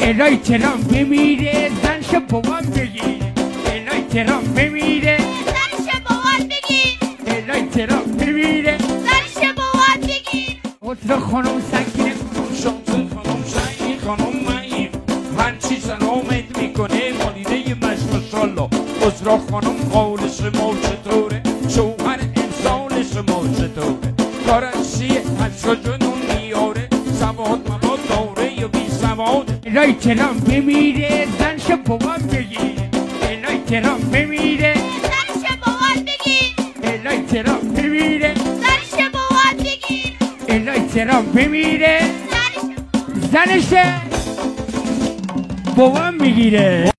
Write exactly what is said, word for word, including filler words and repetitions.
الهی ترام بمیره زنش بابام بگیر الهی ترام بمیره زنش بابام بگیر الهی ترام بمیره زنش بابام بگیر عطر خانم سنگینه شانس خانم شنگی خانم معیم هر چی سلامت میکنه والیده مشمشالله عذرا خانم قولش ما چطوره شوهر امسالش ما چطوره کارنشیه هشتا جنون میاره سواد مواد داره یا بی سواد الهی ترام بمیره زنش بابام بگیر الهی ترام بمیره زنش بابام بگیر الهی ترام بمیره زنش بابام بگیر الهی ترام بمیره زنش زنش بابام میگیره